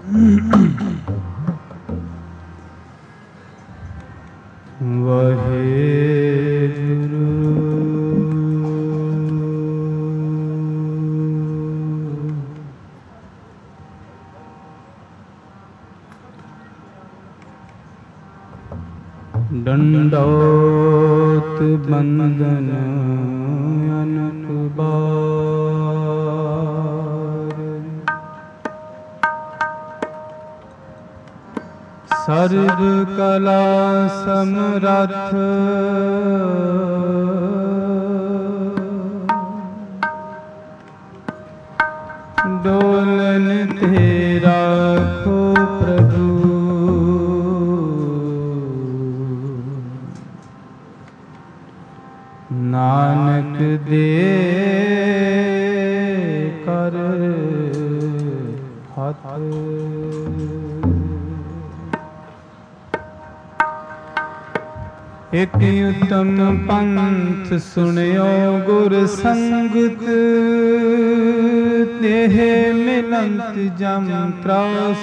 दंडोत बंदन अनक बार, सर्व कला समरथ डोलन तेरा खो प्रभु, नानक दे कर हाथ। एक उत्तम पंथ सुनियो गुर संगत, देह मिलंत जम त्रास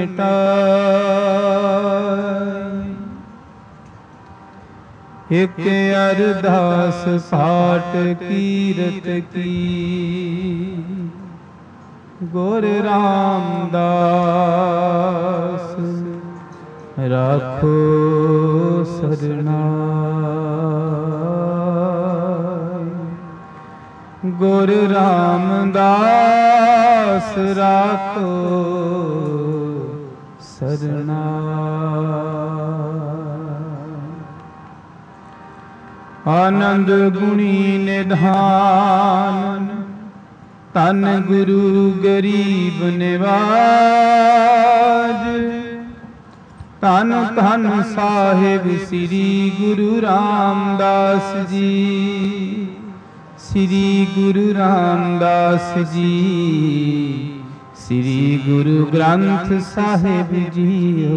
मिटाय। एक अरदास पाठ कीरत की, गुर रामदास राखो सरनाय। गुर रामदास राखो सरनाय। आनंद गुणी निधान तन गुरु गरीब निवाज। तन तन साहिब श्री गुरु रामदास जी, श्री गुरु रामदास जी, श्री गुरु ग्रंथ साहिब जी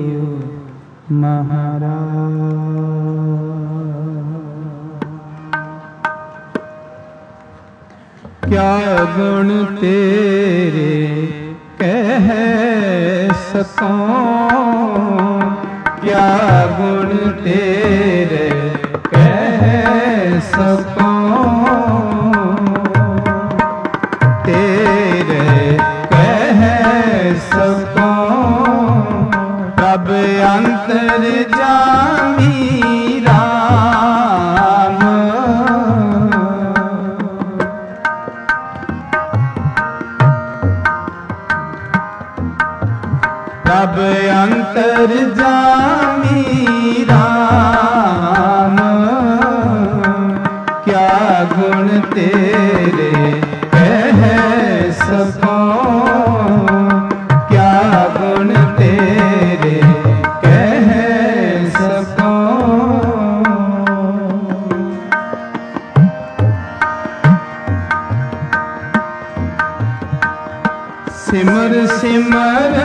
महाराज। क्या गुण तेरे कह सकूं, क्या गुण तेरे कह सकूं, तेरे कह सकूं। तब अंतर जामी राम, तब अंतर जामी राम। क्या गुण तेरे कह सकूं, क्या गुण तेरे कह सकूं। सिमर सिमर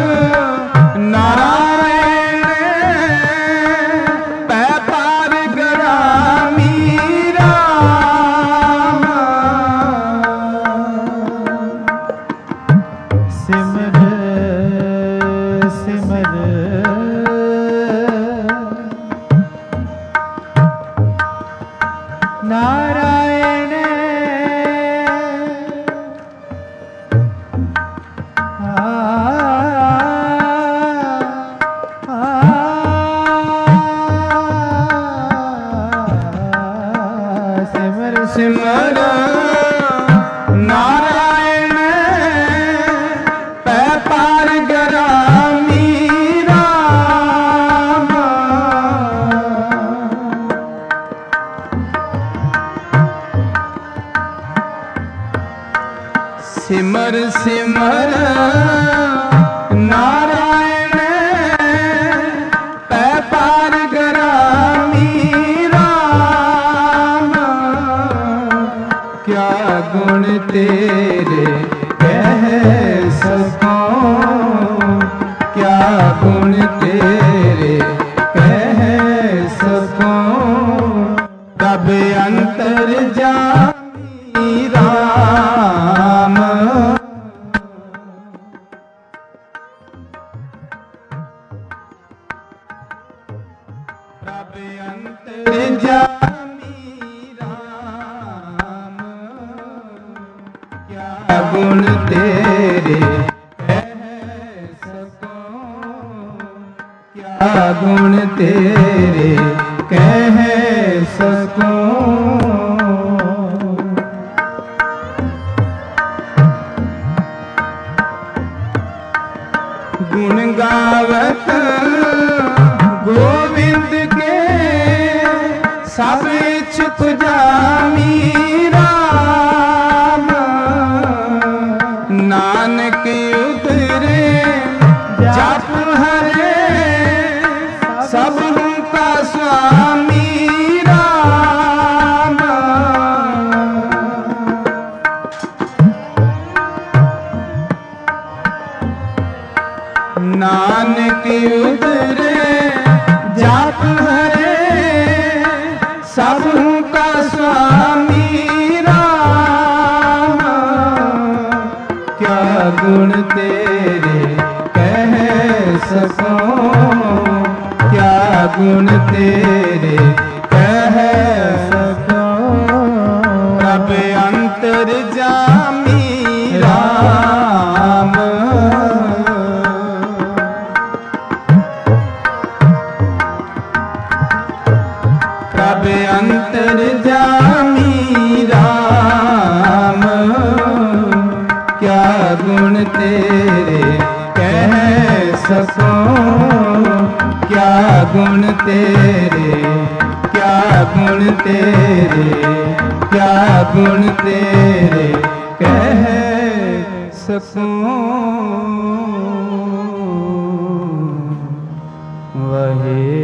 नारायण पै पार गरामी राम। सिमर सिमर नारायण सिमर नारायण पै पार गरामी राम। सिमर सिमर नारायण पै पार गरामी राम। क्या गुण तेरे कह सकूं, क्या गुण तेरे कह सकूं। तब अंतर जामी राम, तब अंतर जामी राम, क्या गुण तेरे कह सकूं, क्या गुण तेरे कह सकूं। गुण गावत गोविंद के सब छुप जामी राम, नानक उतरे जप हरे सब का स्वामी राम। नानक उतरे जाप हरे सब का स्वामी राम, क्या गुण तेरे कह सकूं, क्या गुण तेरे कह सकूं। तब अंतर जामी राम, तब अंतर जामी राम, क्या गुण तेरे कह सकूं, क्या गुण तेरे, क्या गुण तेरे, क्या गुण तेरे कह सकूं। वही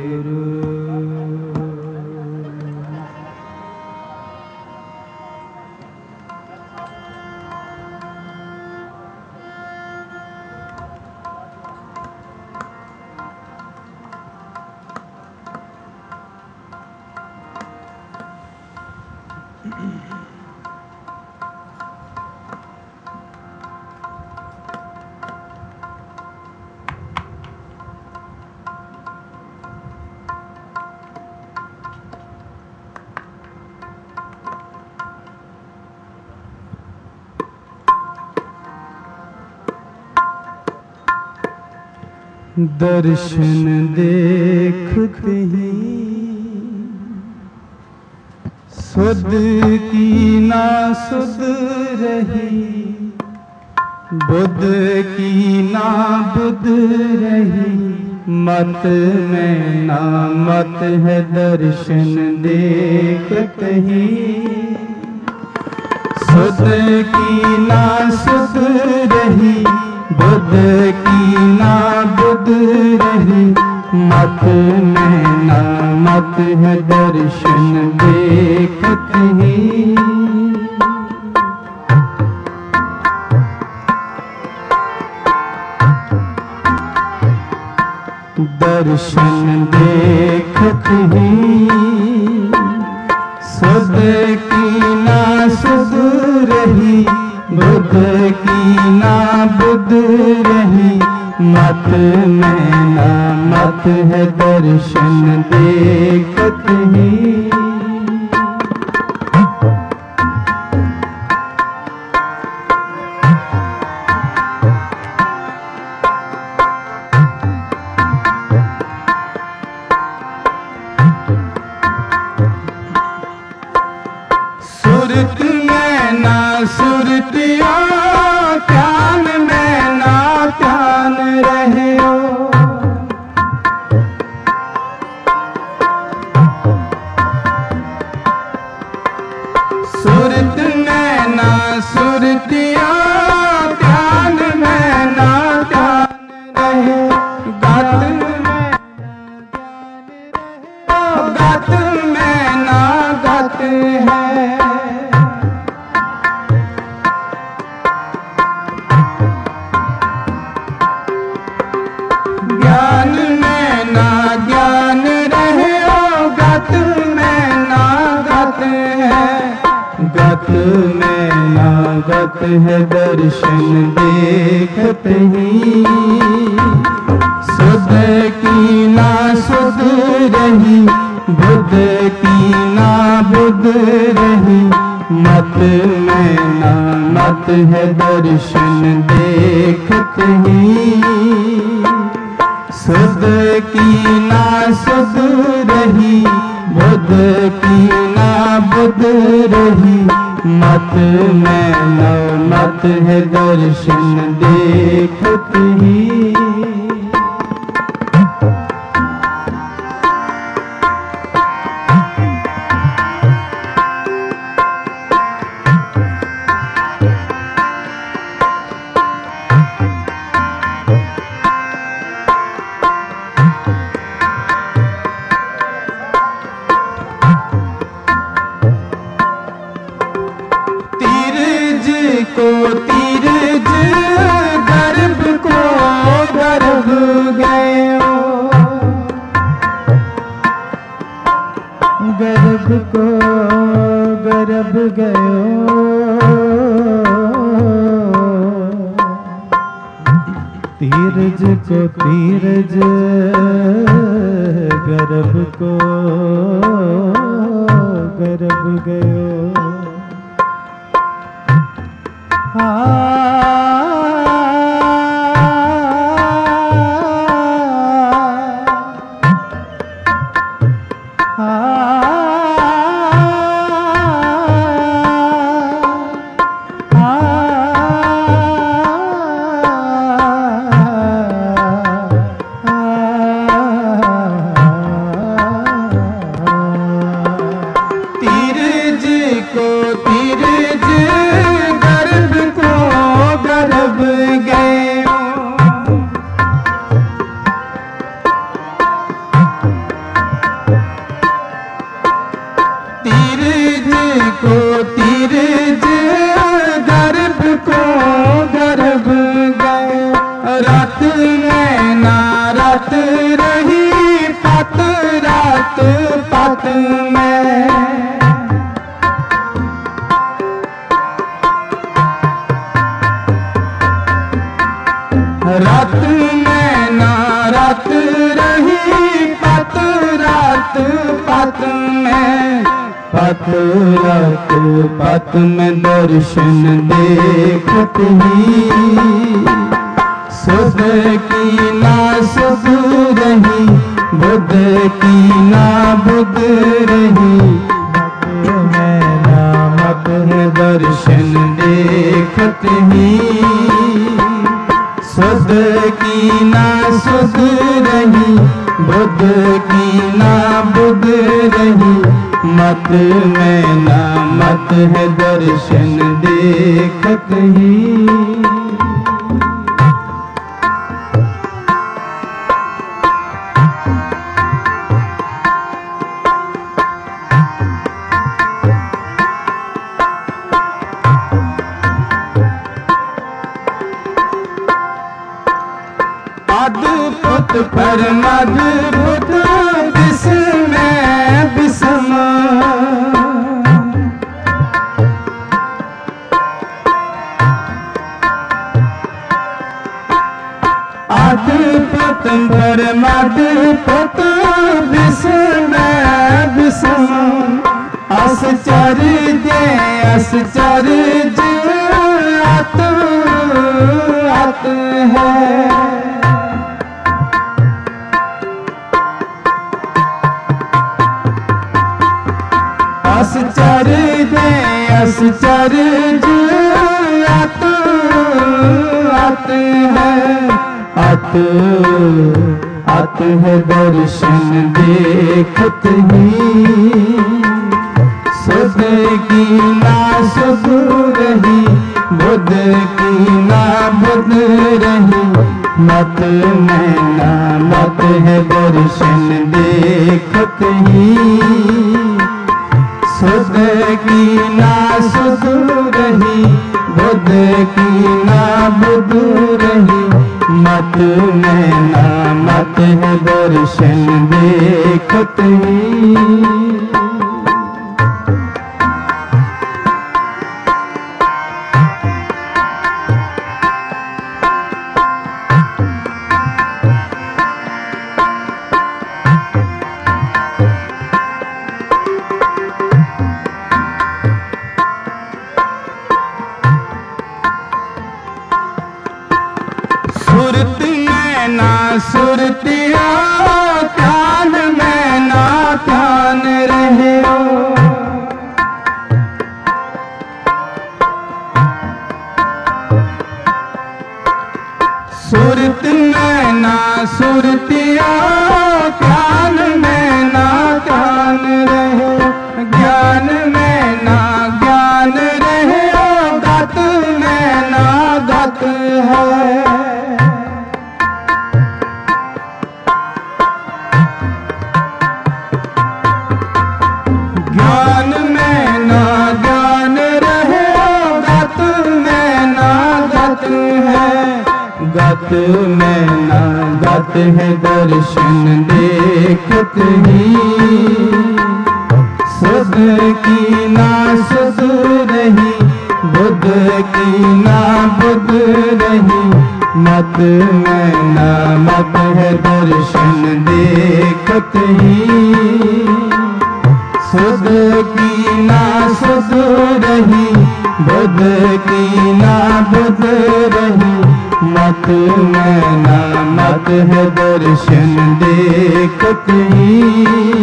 दर्शन देखते ही सुध की ना सुध रही, बुध की ना बुध रही, मत में ना मत है दर्शन देखते ही। सुध की ना सुध रही, बुध की ना बुध रही, मत में ना मत है दर्शन देखते ही। दर्शन देखते ही सुध की ना सुध रही, बुध की ना बुध रही, मत में ना मत है दर्शन देखते ही। सुरत में ना सुरतिया, ध्यान में ना ध्यान रहे हो। सुरत में ना सुरतिया, ध्यान में ना ध्यान रहे। गत में गत में ना गत है। ज्ञान में ना ज्ञान रहे, ओ गत में ना गत है। गत में ना गत है दर्शन देखते ही। सुध की ना सुध रही, बुध की ना बुध रही। मत में ना मत है दर्शन देखत ही, सुध की ना सुध रही, बुध की ना बुध रही। मत में ना मत है दर्शन देखत ही। को तीरज गर्भ को गर्भ गयो, गर्भ को गर्भ गयो। तीरज को तीरज गर्भ को गर्भ गयो। रात में ना रात रही, पत रात पत में, पत रात पत में दर्शन देखत ही। सुध की ना सुध रही, बुध की ना बुध रही। मत में ना मत है दर्शन देखत ही। सुध की ना सुध रही, बुध की ना बुध रही। मत में ना मत है दर्शन देखत ही। अद्भुत परम अद्भुत विस्म विस्म, अद्भुत परम अद्भुत विस्म विस्म। आश्चर्य आश्चर्य अत अत है। आश्चर्य आश्चर्य अत अत है। अत अत है दर्शन देखत ही। सुध की ना सुध रही, बुध की ना बुध रही। मत में ना मत है दर्शन देखत ही। सुध की ना सुध रही, बुध की ना बुध रही। मत में ना मत है दर्शन देखत ही। सुरत में ना सुरतिया, ध्यान में ना ध्यान रहे हो। सुरत में ना सुरतिया, ध्यान में ना ध्यान रहे, ज्ञान में ना ज्ञान रहे, गत में ना गत है। ज्ञान में ना ज्ञान रहे, गत में ना गत है। गत में ना गत है, दर्शन देखत ही। सुध की ना सुध रही, बुध की ना बुध रही। मत में ना मत है, दर्शन देखत ही। सुध की ना सुध रही, बुध की ना बुध रही। मत में ना मत है, दर्शन देखत ही।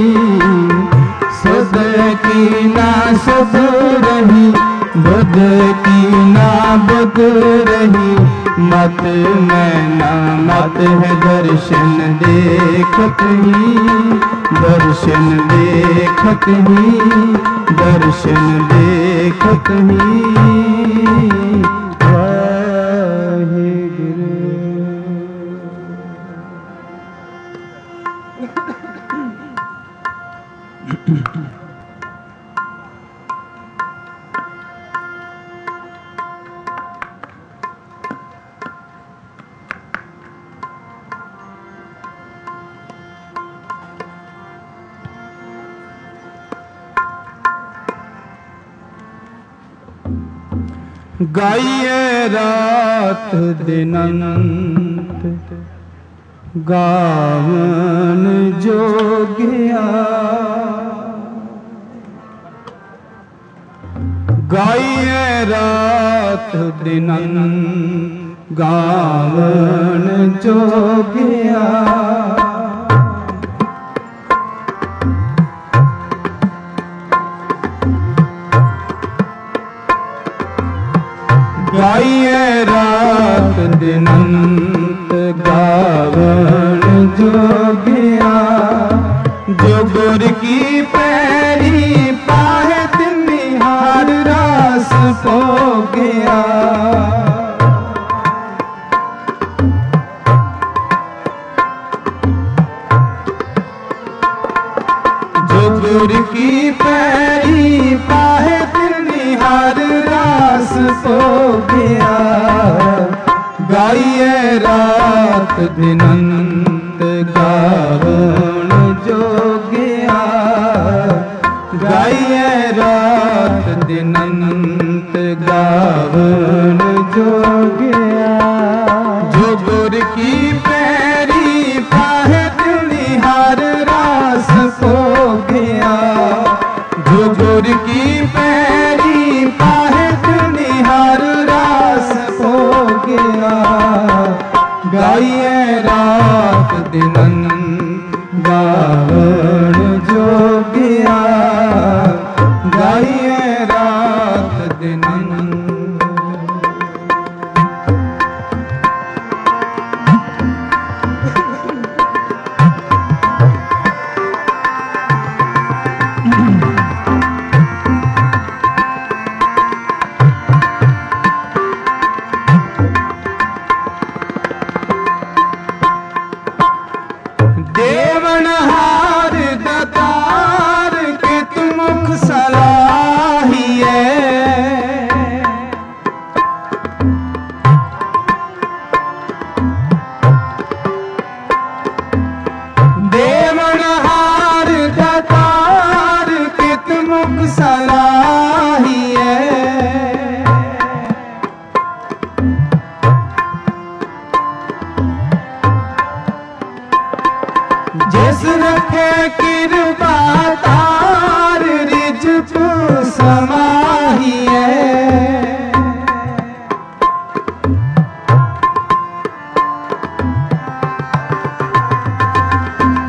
सुध की ना सुध रही, बुध की ना बुध रही। मत में ना मत है, दर्शन देखत ही। दर्शन देखत ही, दर्शन देखत ही। गाइए रात दिनंत, गावन जोगिया। गाइए रात दिनंत, गावन जोगिया। गाइए रात दिनंत, गावन जोगिया। जो गुर की पैरी पाहे, तिन्हार रास हो गया। जो गुर की पैरी पाहे, तिन्हार रास हो गया। गाइए रात दिनंत, गावन जोगिया। गाइए रात दिनंत, गावन जोगिया। जो गुर की पैरी पाहे, तिन्हार रास हो गया। जो गुर की पैरी पाहे, तिन्हार रास हो गया। गाइए रात दिनंत, गावन जोगिया। गाइए रात दिनंत। देवनहार दातार के तुम मुख सलाहिए। देवनहार दातार के तुम मुख सलाहिए। जिस रखे कृपा तार, रिझ समाहिए।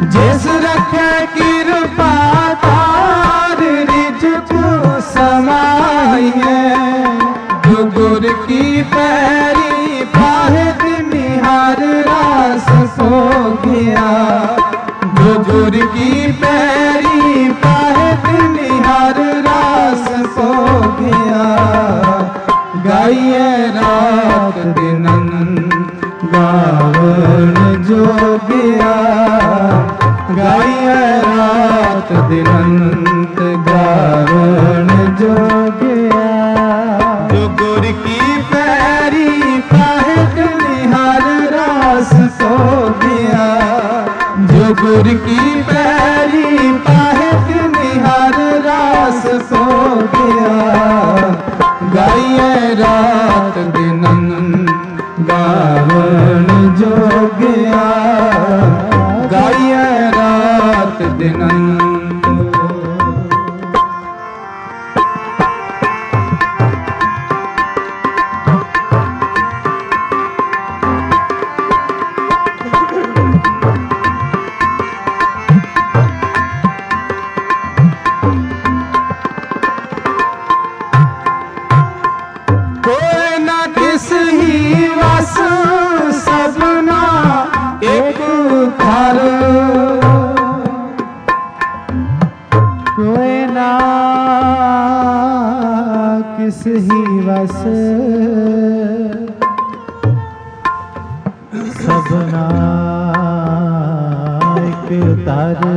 जिस रखे कृपा तार रिझ को समाइए। जो गुर की पैरी पाहित निहार रास सो गया। जो गुर की पैरी पाहित निहार रास सो गया। गाइए रात दिन गावन जोगिया। गाइए रात दिनंत गावन जोगिया। जो गुर की पैरी पाहित निहार रास सो गया। जो गुर की पैरी पाहित निहार रास सो गया। गाइए रात दिनंत गावन जोगिया। गाइए रात दिनंत। कोई न किस ही वस सबना एक घर। कोई ना किस ही वस सबना एक तर।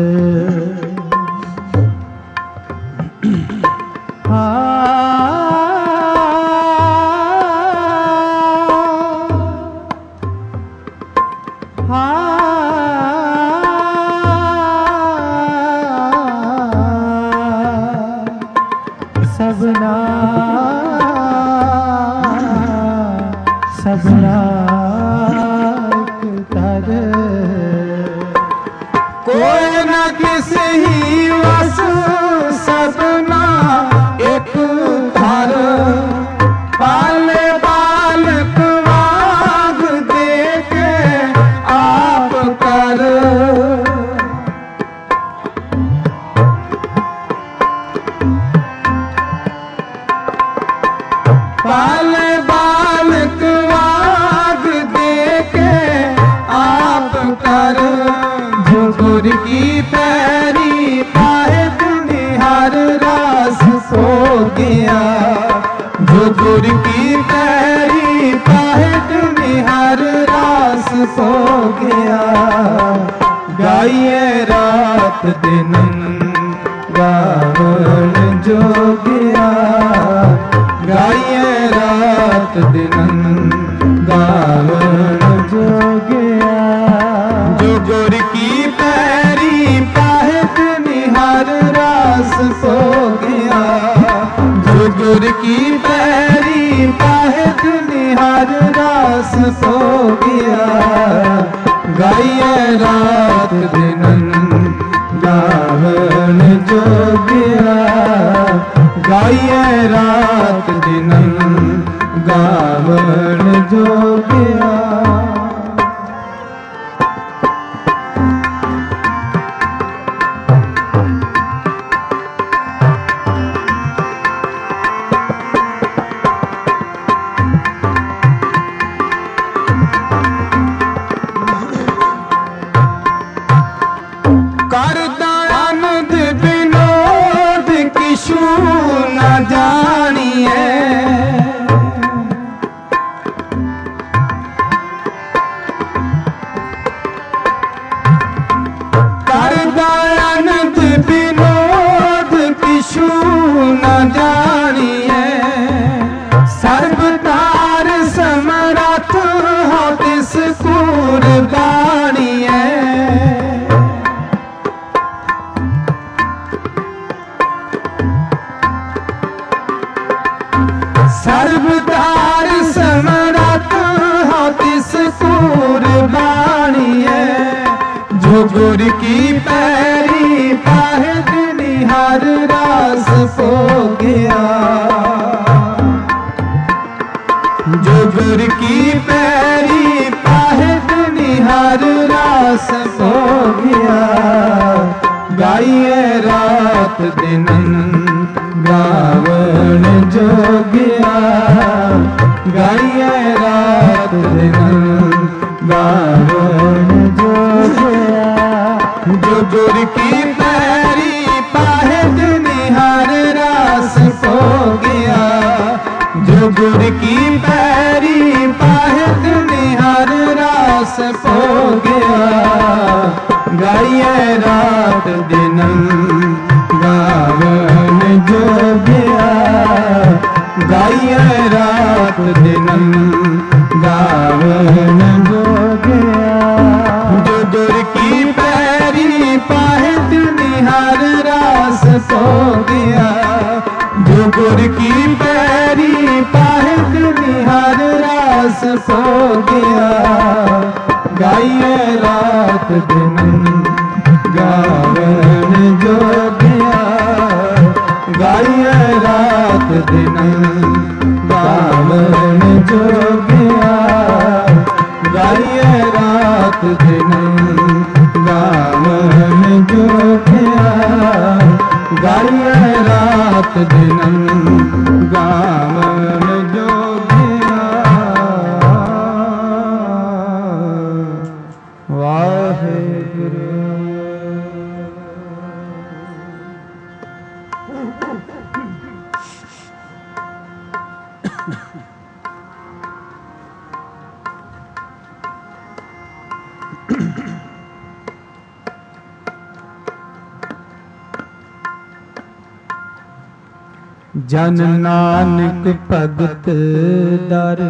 सबना सबना तर। कोई न किस ही वस सबना एक घर। पाले बालक वाग दे के आप कर। पाले बालक वाग दे के आप कर। जो गुर की पैरी पाहित निहार रास सो गया। जो गुर की पैरी पाहित निहार रास सो गया। गाइए रात दिन गावन जोगिया। गाइए रात दिन गावन जोगिया। जो गुर की पैरी पाहित निहार रास सो गया। जो गुर की पैरी पाहित निहार रास सो गया। गाइए रात दिन गावन जोगिया। गाइए रात दिन गावन जोगिया। कर दयानंद विनोद किशु न जानिए। कर दयानंद विनोद किशु न जानिए। सर्वतार समरथ हो तिस कुर्बानिए। सर्वतार समरथ हो तिस कुर्बानिए। जो गुर की पैरी पाहित निहार रास सो गया। जो गुर की पैरी पाहित निहार रास सो गया। दिनन गावन जोगिया गाइए रात दिनन गावन जोगिया जो गुर की पैरी पाहिद निहार रास हो गया जो गुर की पैरी पाहिद निहार रास हो गया गाइए रात दिनन गावन जोगिया गाइए रात दिनन गावन जोगिया जो गुर की पैरी पाहिद निहार रास हो गया जो गुर की पैरी पाहिद निहार रास हो गया गाइए रात दिनन गावन जोगिया गाइए रात दिनन गावन जोगिया गाइए रात दिनन गावन जोगिया गाइए रात दिनन गावन जोगिया। वाहेगुरु। जन नानक भगत दर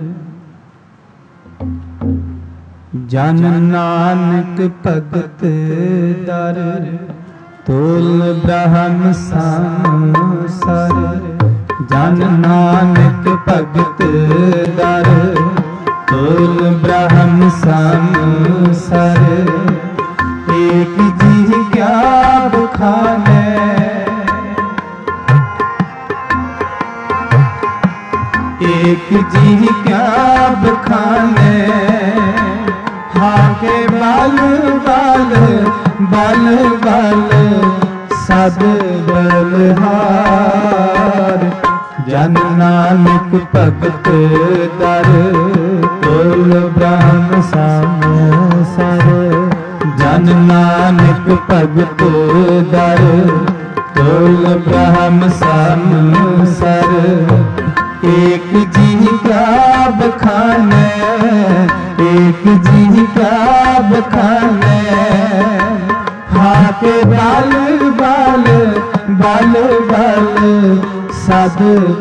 जन नानक भगत दर तुल ब्रह्म संसार जन नानक भगत दर तुल ब्रह्म संसार एक जी क्या बखाने एक जी क्या बखाने हाके बल बल बल बल सब बलहार जन नानक भगत दर तुल ब्रह्म संसार जन नानक भगत दर तुल ब्रह्म संसार एक जी का बखाने एक जी का बखाने हाके बल बल बल बल सब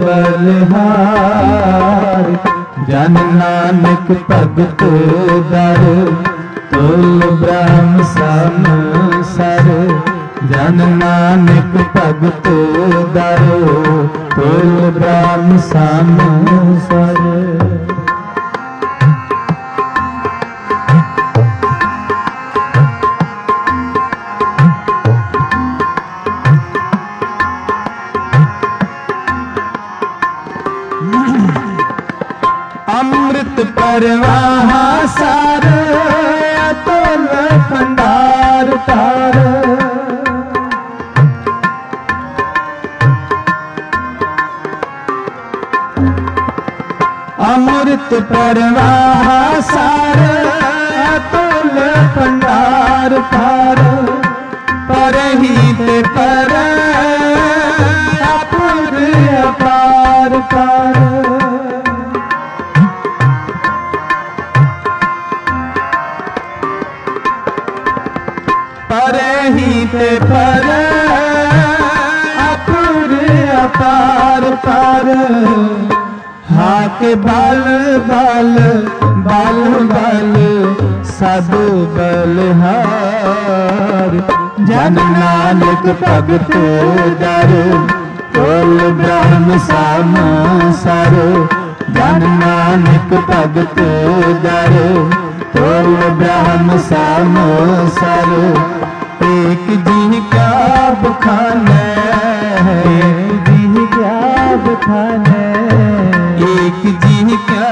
बलहार जन नानक भगत दर तुल ब्रह्म संसार जन नानक भगत दर तुल ब्रह्म संसार। अमृत परवाह सार अतुल भंडार तार अमृत परवाह सार अतुल भंडार तार परहित पर अपुर अपार पार परहित पर अपुर अपार पार हाके बल बल बल बल सब बलहार जन नानक भगत दर तुल ब्रह्म संसार जन नानक भगत दर तुल ब्रह्म संसार एक जी का बखाने एक जी क्या बखाने एक जी क्या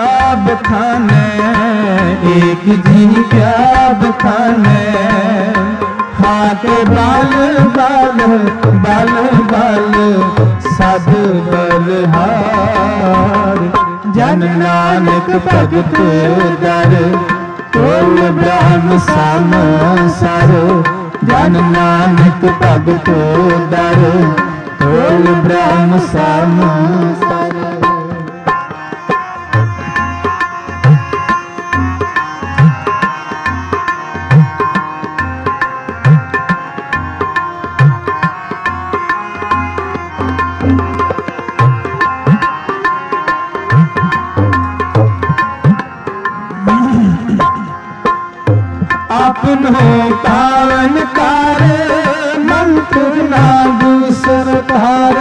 बखाने एक जी क्या बखाने हाके बाल बाल बाल बाल सद बलिहार जन नानक भगत दर कुल ब्रह्म संसार जन नानक भगत दर कुल ब्रह्म संसार अपनो पावन कार मंत्र ना दूसर धार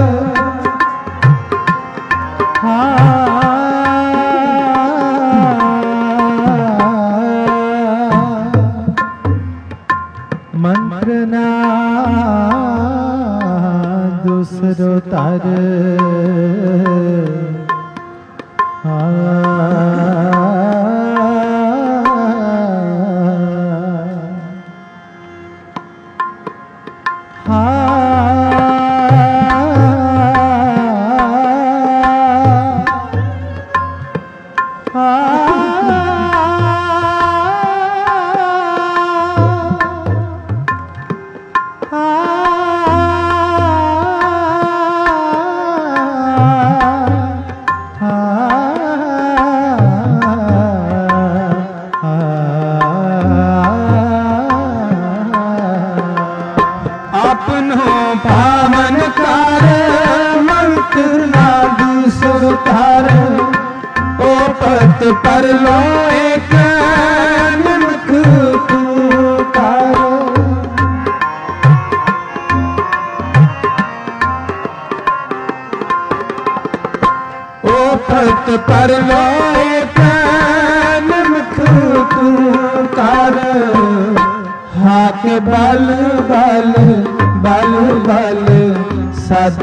मंत्र ना दूसरो तार पावन कार मंत्र ना दूसर तार ओ पत पर लो एक निमक पुकार ओ पत पर लो एक निमक पुकार हाके बल बल बल बल सद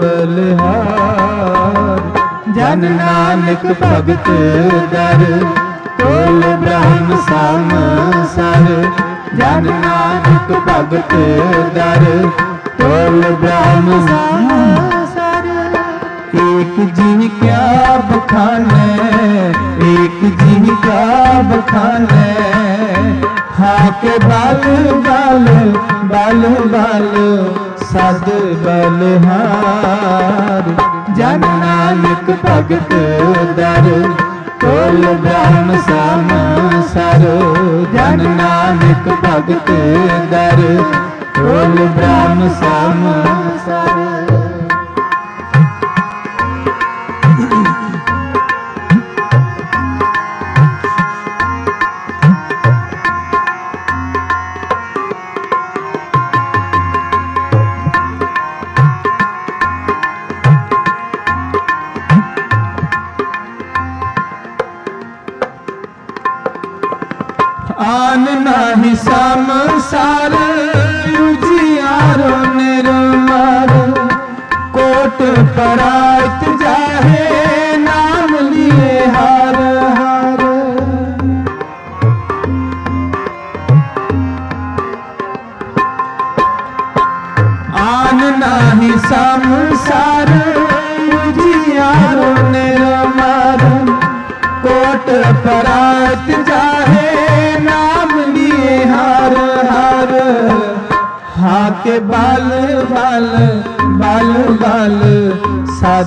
बलिहार जन नानक भगत दर कुल ब्रह्म संसार जन नानक भगत दर कुल ब्रह्म संसार एक जीव क्या बखाने एक जीव क्या बखाने हाके बाल बाल बाल बाल सद बलिहार जन नानक भगत दर कुल ब्रह्म संसार जन नानक भगत दर कुल ब्रह्म संसार आन नाही संसार उजियारो निर्मल कोट परात जाहे नाम लिए हार हार आन नाही संसार उजियारो निर्मल कोट परात जाहे हार हार हाके बाल बाल बाल बाल सद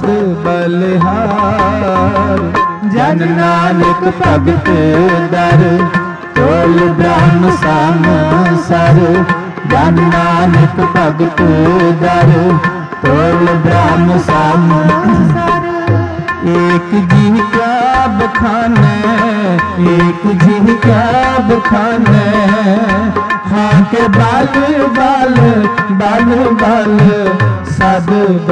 बलिहार जन नानक भगत दर कुल ब्रह्म संसार जन नानक भगत दर कुल ब्रह्म संसार एक जीव क्या बखाने एक जीव क्या बखाने हाके बाल बाल बाल बाल सद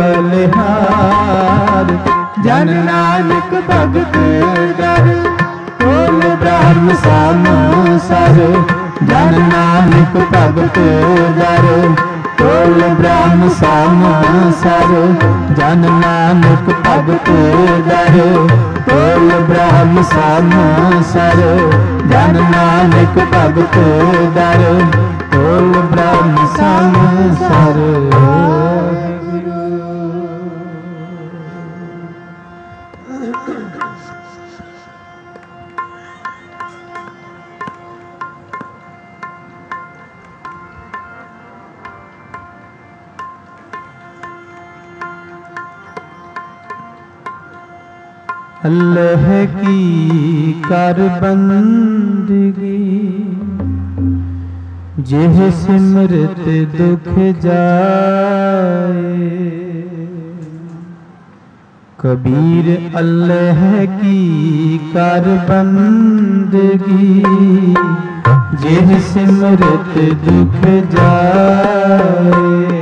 बलिहार जन नानक भगत दर कुल ब्रह्म संसार जन नानक भगत दर कुल ब्रह्म संसार जन नानक भगत दर कुल ब्रह्म संसार जन नानक भगत दर बोल ब्रह्म संसार अल्लाह की कर बंदगी जेह सिमरत दुख जाए। कबीर अल्लाह की कर बंदगी जेह सिमरत दुख जाए।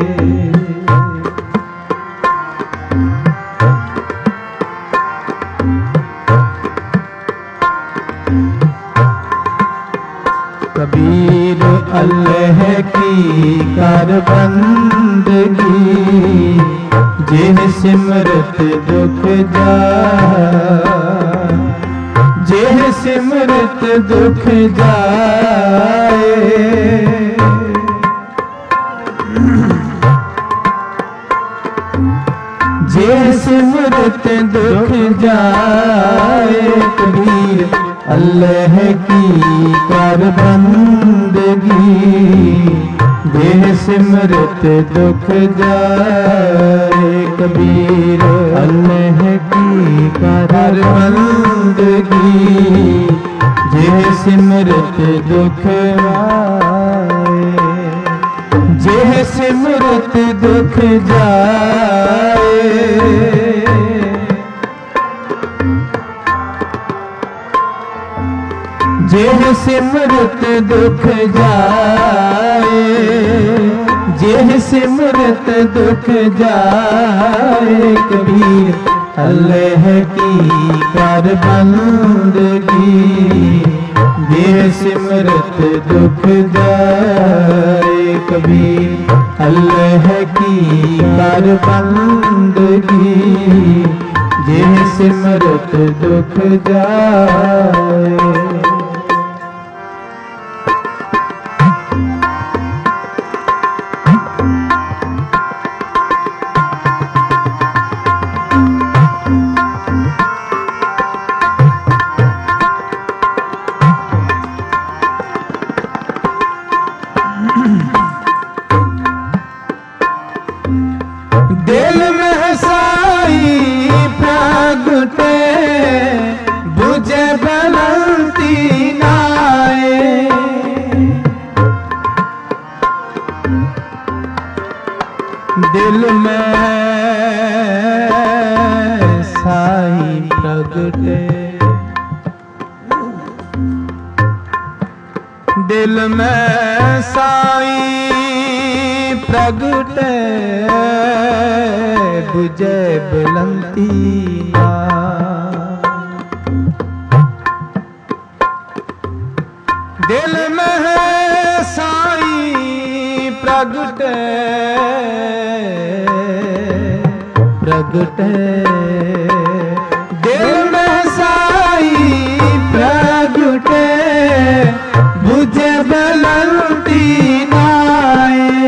कबीर अल्लाह की कर बंदगी जिन सिमरत दुख जाए। जिन सिमरत दुख जाए। जिन सिमरत दुख जाए। कबीर अल्लाह की कर बंदगी देह सिमरत दुख जाए। कबीर अल्लाह की कर बंदगी देह सिमरत दुख जाए। जेह सिमरत दुख जाए। जेह सिमरत दुख जाए। जेह सिमरत दुख जाए। कबीर अल्लाह की कर बंदगी जेह सिमरत दुख जाए। कबीर अल्लाह की कर बंदगी जेह सिमरत दुख जाए। दिल में साई प्रगटे बुझे बलंती नाए। दिल में साई प्रगटे। दिल में साई प्रगटे बुझे बुलंदी दिल में है साई प्रगटे। प्रगटे दिल में साई प्रगटे बुझे बुलंदी नाए।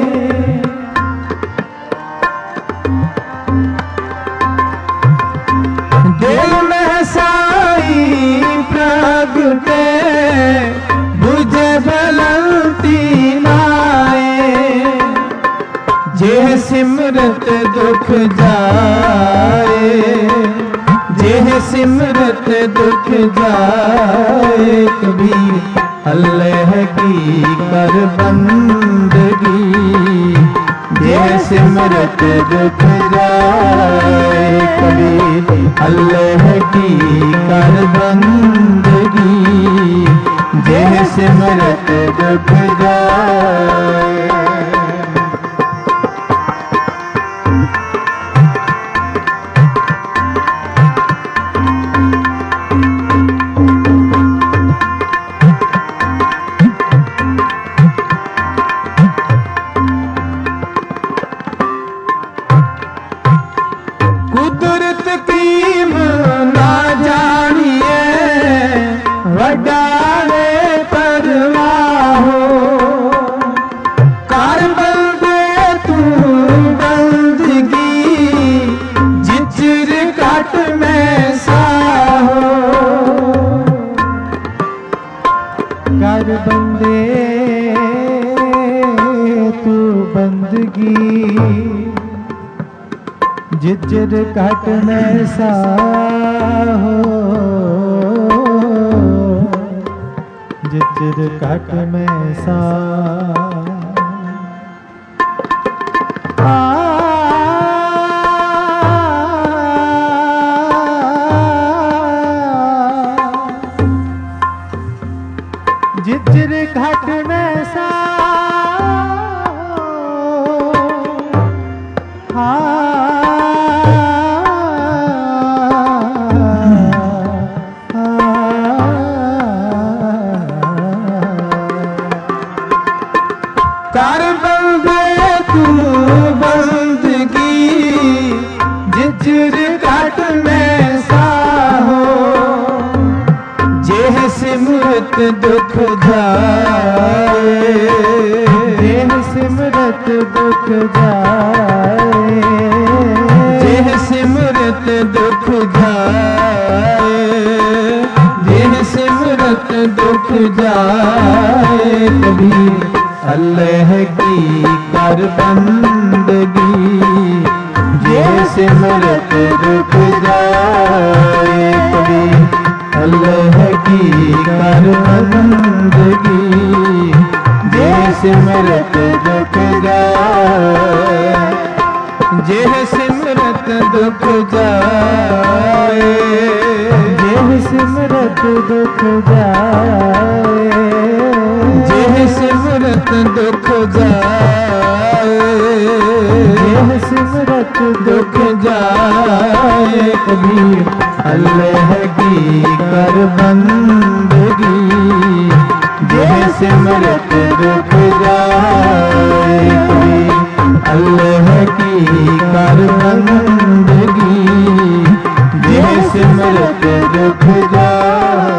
दिल में साई प्रगटे बुझे बुलंदी नाए। जेह सिमरत दुख जाए। जेह सिमरत दुख जाए। कबीर अल्लाह की कर बंदगी जेह सिमरत दुख जाए। कबीर अल्लाह की कर बंदगी जेह सिमरत दुख जाए। कुदरत कीम ना जानिए वडारे परवाहो। कर बंदे तू बंदगी, जिजर घट में सा हो, जिजर घट में सा जिजर घट में सा कर बंदे तू बंदगी, जिजर घट में सा हो, जेह सिमरत दुख जाए, जेह सिमरत दुख जाए, जेह सिमरत दुख जाए, जेह सिमरत दुख जाए। कबीर अल्लाह की कर बंदगी, जेह सिमरत दुख जाए। कबीर अल्लाह की कर बंदगी, जेह सिमरत दुख जाए, जेह सिमरत दुख जाए, जेह सिमरत दुख जाए, जेह सिमरत दुख जाए, जेह सिमरत दुख जाए। कबीर अल्लाह की कर बंदगी, जेह सिमरत दुख जाए। कबीर अल्लाह की कर बंदगी, जेह सिमरत दुख जाए।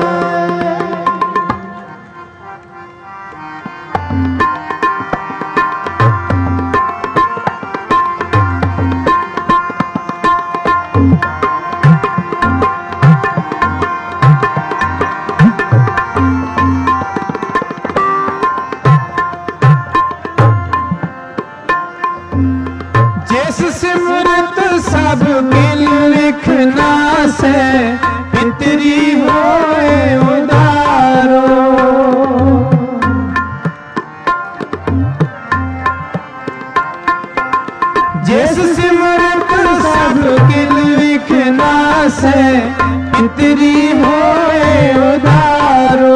जिस सिमरत सब गिल लिखना से, पितरी होए उदारो, जिस सिमरत सब गिल लिखना से, पितरी होए उदारो।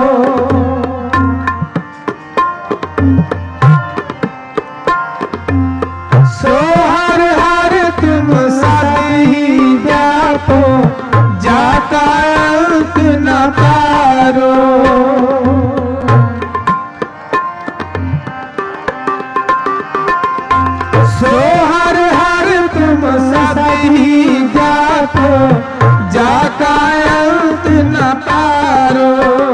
सो हर हर तुम साथी व्यापो, जाता अंत न पारो। सो हर हर तुम साथी व्यापो, जाता अंत न पारो।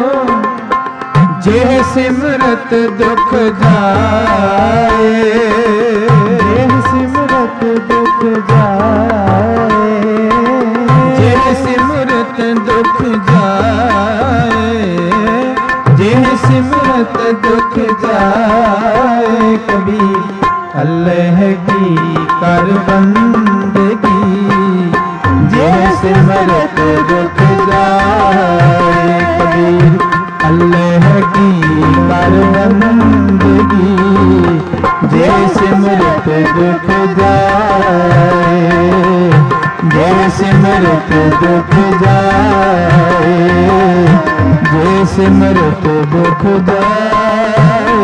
जेह सिमरत दुख जाए, जेह सिमरत दुख जाए, जेह सिमरत दुख जाए, जेह सिमरत दुख जाए। कबीर अल्लाह की कर बंदगी, जेह सिमरत दुख जाए। कबीर अल्लाह की कर बंदगी, जेह सिमरत दुख जाए, जेह सिमरत दुख जाए, जेह सिमरत दुख जाए।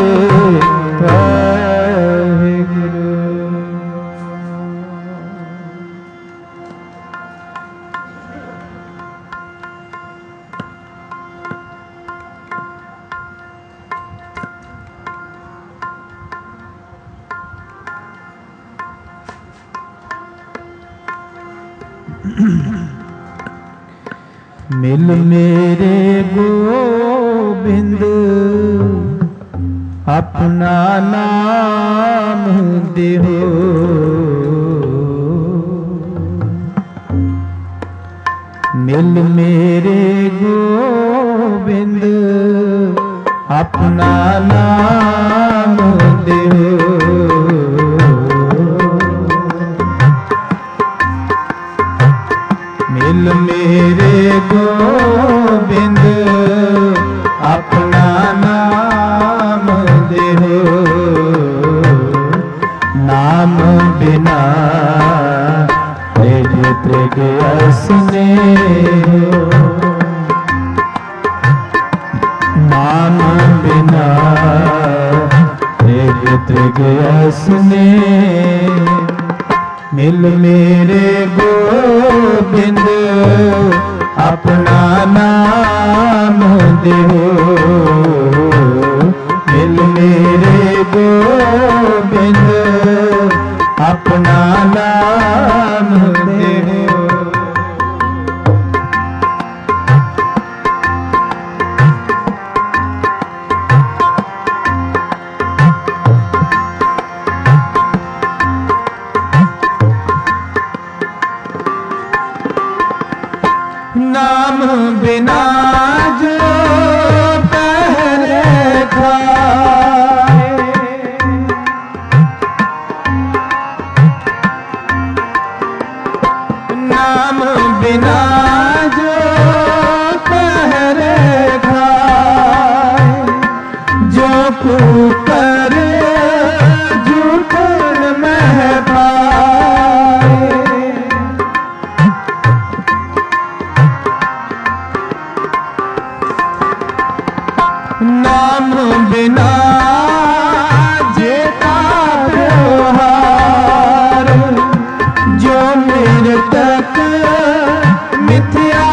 वाहिगुरु। मिल मेरे गोबिंद अपना नाम देहो, मिल मेरे गोबिंद अपना नाम देहो। मिल मेरे गोबिंद अपना नाम देहो। नाम बिना त्रिग त्रिग स्नेह, नाम बिना त्रिग त्रिग स्नेह। मिल मेरे गोबिंद अपना नाम देहो। मिल मेरे गोबिंद अपना नाम देहो। नाम बिना जो पहरे खाए, नाम बिना जो पहरे खाए, जो कुकर झूठन में पाए। नाम बिना जेता व्यवहार, जो मेरे तक मिथ्या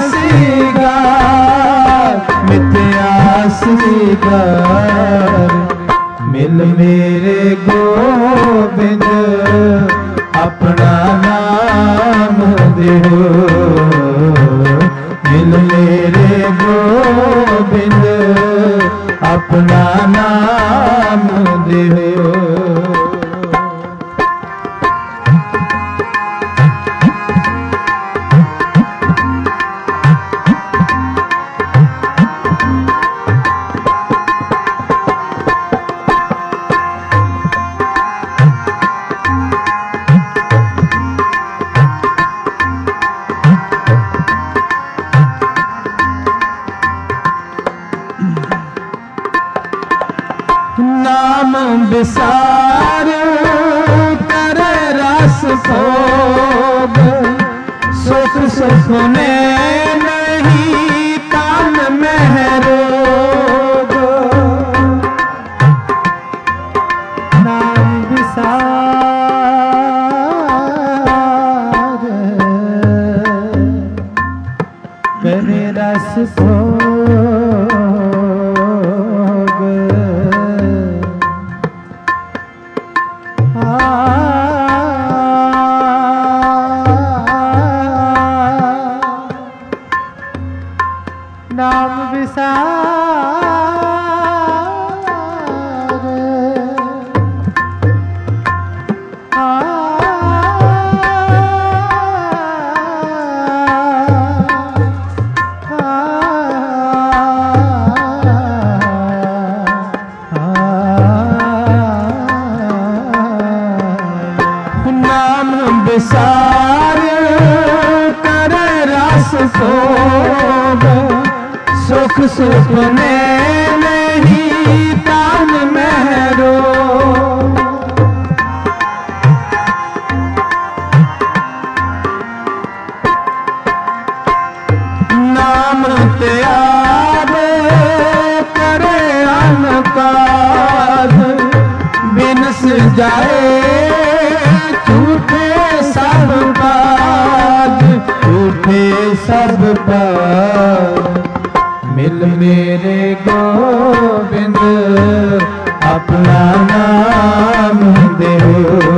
सिगार, मिथ्या सिगार। मिल मेरे गोबिंद अपना नाम देहो। मिल मेरे गोबिंद अपना नाम देहो। नाम विसार करे रस भोग, सुख सुखने नहीं कान में रोग। नाम विसार करे रस भोग, नाम विसार नाम विसार करे रस भोग, सुख सुखने नहीं कान में रोग। नाम त्याग करे अनकाज, बिनस जाए झूठे सब बाज, झूठे सब बाज। मिल मेरे गोबिंद अपना नाम देहो।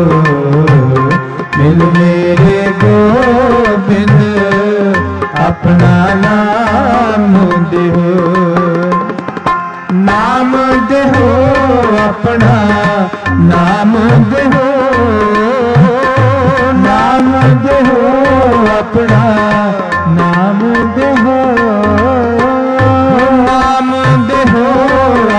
मिल मेरे गोबिंद अपना नाम देहो। नाम देहो अपना नाम देहो। नाम देहो अपना नाम देहो। नाम देहो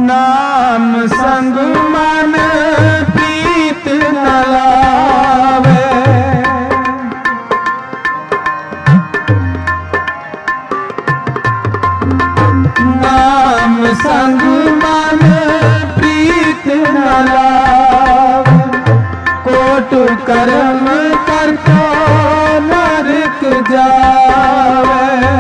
नाम संग मन प्रीत न लावे। नाम संग मन प्रीत न लावे। कोट कर्म करतो नरक जावे।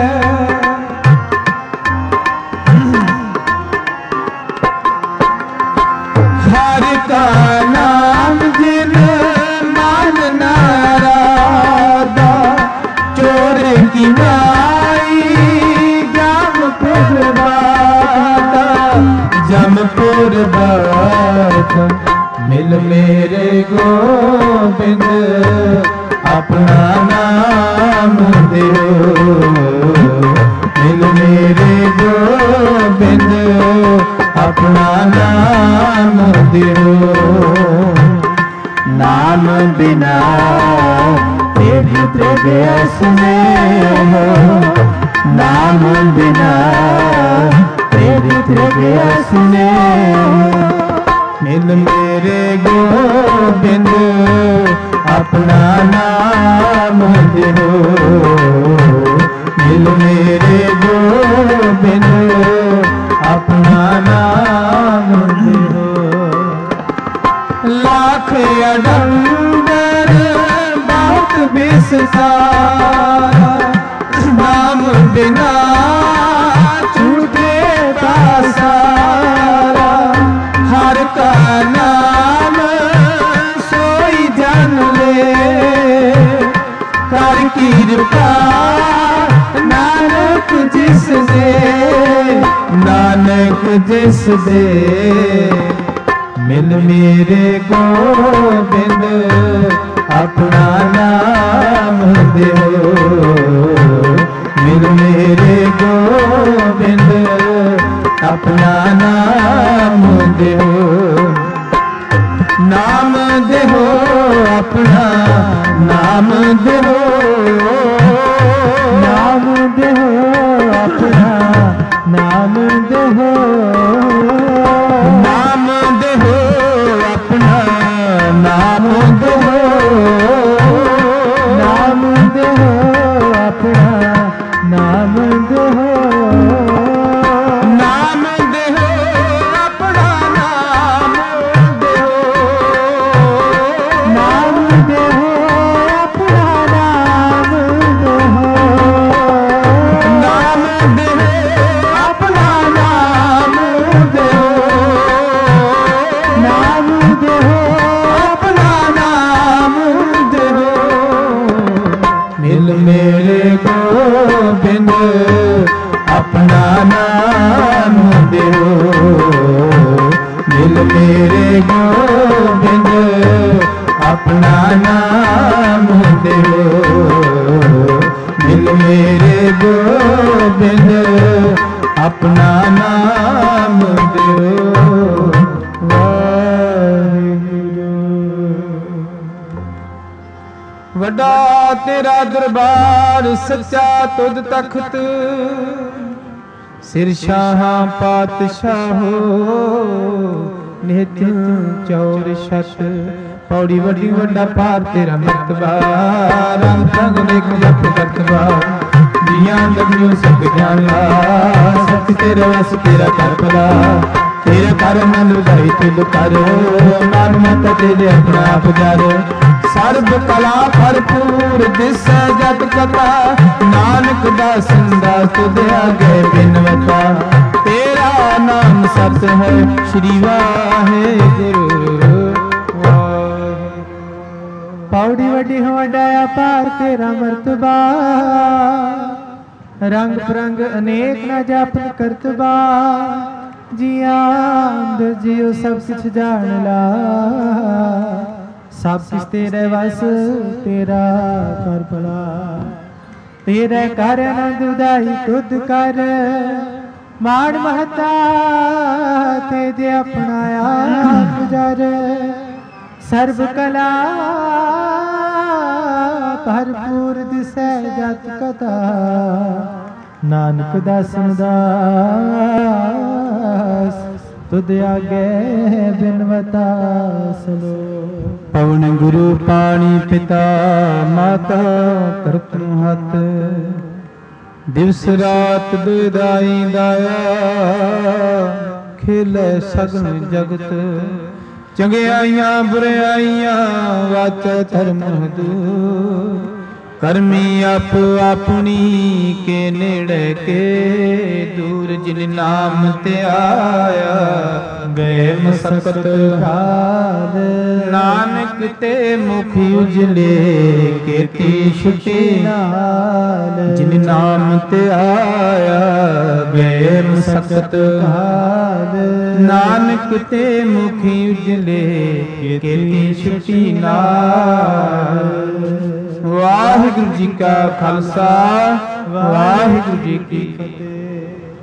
हर का नाम जिन मान न राधा। चोर की नाई जमपुर बाधा। जमपुर बाधा मिल मेरे गोबिंद अपना नाम दियो। मिल मेरे गोबिंद अपना नाम दियो। नाम बिना तेरी प्रवेश में हो। नाम बिना तेरी प्रवेश में हो। मिल मेरे गोबिंद अपना नाम दियो। मिल मेरे गोबिंद अपना नाम दियो। लाख अडंबर बात विस्तार। नाम बिना छूटे का सारा। हर का नाम सोई जन ले। कर कृपा नानक जिस दे। नानक जिस दे। मिल मेरे गोबिंद अपना नाम दियो। मिल मेरे गोबिंद अपना नाम दियो। नाम दियो अपना नाम दियो। नाम दियो अपना नाम दियो। नाम दियो अपना नाम दियो। नाम दियो अपना नाम दियो। नाम दियो अपना नाम दियो। नाम दियो अपना नाम दियो। नाम दियो अपना नाम दियो। नाम दियो अपना नाम दियो। मिल मेरे गोबिंद अपना नाम दियो। मिल मेरे गोबिंद अपना नाम दियो। मिल मेरे गोबिंद अपना नाम दियो। वड्डा तेरा दरबार सच्चा तुद तख्त। सिर शाहां पातशाहो नित चौर शत। पौड़ी वड्डी वड्डा पार तेरा मर्तबा। रंग रंग देख जप करतबा। दियां दबियों सब जाना। सच तेरे वस तेरा कर भला। तेरे कर मन लुगाई तुल कर। मन मत तेरे अपना आप जर। सर्ब कला भरपूर दिसै जत कथा। नानक दासन दास तुध आगे बिनवता। तेरा नाम सत है श्री वाहेगुरु वाहेगुरु। पौड़ी वड्डी वड्डाया पार तेरा मर्तबा। रंग बिरंग अनेक न जापन करतबा। जिया जियो सब कुछ जान ला। सब कुछ तेरे वस तेरा कर भला। तेरे कर आनंद उदाई तुद कर। माड़ महता तेजे अपनाया गुजर। सर्व कला भरपूर दिसै जत कथा। नानक दासन दास ਤੁਧ ਆਗੇ ਬਿਨਵਤਾ ਸਲੋ। ਪਵਨ ਗੁਰੂ ਪਾਣੀ ਪਿਤਾ ਮਾਤਾ ਕਰਤੁ ਹੱਥ, ਦਿਵਸ ਰਾਤ ਦੁਇਦਾਈ ਦਾਇਆ, ਖੇਲੇ ਸਗਨ ਜਗਤ। ਚੰਗਿਆਈਆਂ ਬੁਰਿਆਈਆਂ ਵਾਚੈ ਧਰਮ ਹਦੂਰ, ਕਰਮੀ ਆਪ ਆਪਣੀ ਕੇ ਨੇੜੇ ਕੇ ਦੂਰ। ਜਿਨ ਨਾਮ ਤੇ ਆਇਆ ਗਏ ਮਸਕਤ ਹਾਲ, ਨਾਨਕ ਤੇ ਮੁਖ ਉਜਲੇ ਕੀਤੀ ਛੁਟੀ ਨਾਲ। ਜਿਨ ਨਾਮ ਤੇ ਆਇਆ ਗਏ ਮਸਕਤ ਹਾਲ, ਨਾਨਕ ਤੇ ਮੁਖ ਉਜਲੇ ਕੀਤੀ ਛੁਟੀ ਨਾਲ। ਵਾਹਿਗੁਰੂ ਜੀ ਕਾ ਖਾਲਸਾ, ਵਾਹਿਗੁਰੂ ਜੀ ਕੀ ਫਤਿਹ।